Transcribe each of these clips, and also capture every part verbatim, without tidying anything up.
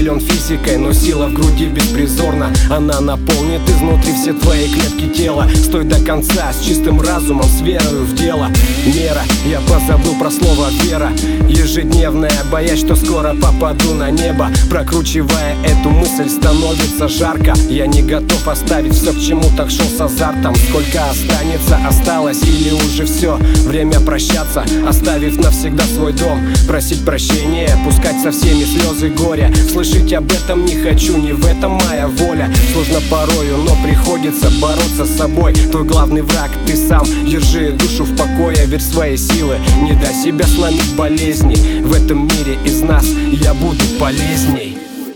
силен физикой, но сила в груди беспризорна. Она наполнит изнутри все твои клетки тела. Стой до конца с чистым разумом, с верою в дело. Мера, я позабыл про слово вера. Ежедневная, боясь, что скоро попаду на небо. Прокручивая эту мысль, становится жарко. Я не готов оставить все, к чему так шел с азартом. Сколько останется, осталось или уже все? Время прощаться, оставив навсегда свой дом. Просить прощения, пускать со всеми слезы горя. Слышать об этом не хочу, не в этом моя воля. Сложно порою, но приходится бороться с собой. Твой главный враг ты сам, держи душу в покое. Верь в свои силы, не дай себя сломить болезни. В этом мире из нас я буду полезней.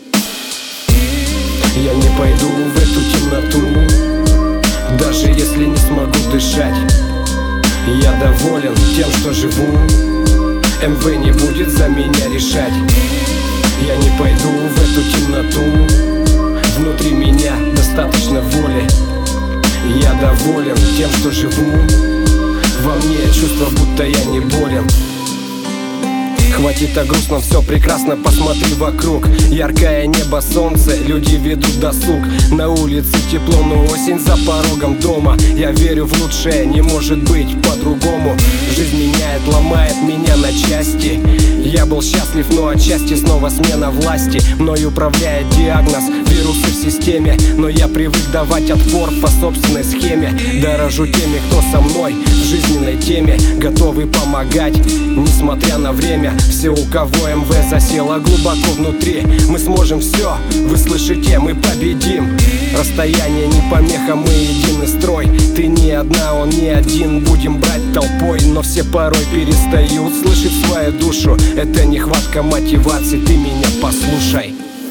Я не пойду в эту темноту, даже если не смогу дышать. Я доволен тем, что живу. эм вэ не будет за меня решать. Я не пойду в эту темноту, внутри меня достаточно воли. Я доволен тем, что живу. Во мне чувство, будто я не болен. Хватит о грустном, все прекрасно, посмотри вокруг. Яркое небо, солнце, люди ведут досуг. На улице тепло, но осень за порогом дома. Я верю в лучшее, не может быть по-другому. Жизнь меняет, ломает меня на части. Я был счастлив, но отчасти снова смена власти. Мной управляет диагноз, вирусы в системе. Но я привык давать отпор по собственной схеме. Дорожу теми, кто со мной в жизненной теме, готовы помогать, несмотря на время. Все, у кого эм вэ засело глубоко внутри, мы сможем все, вы слышите, мы победим. Расстояние не помеха, мы единый строй. Ты не одна, он не один, будем брать толпой. Но все порой перестают слышать свою душу. Это нехватка мотивации, ты меня послушай.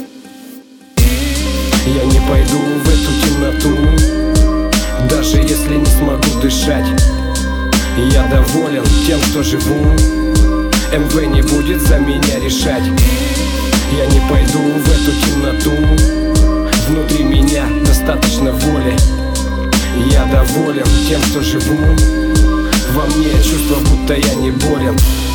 Я не пойду в эту темноту, даже если не смогу дышать. Я доволен тем, что живу. эм вэ не будет за меня решать. Я не пойду в эту темноту, внутри меня достаточно воли. Я доволен тем, что живу. Во мне чувство, будто я не болен.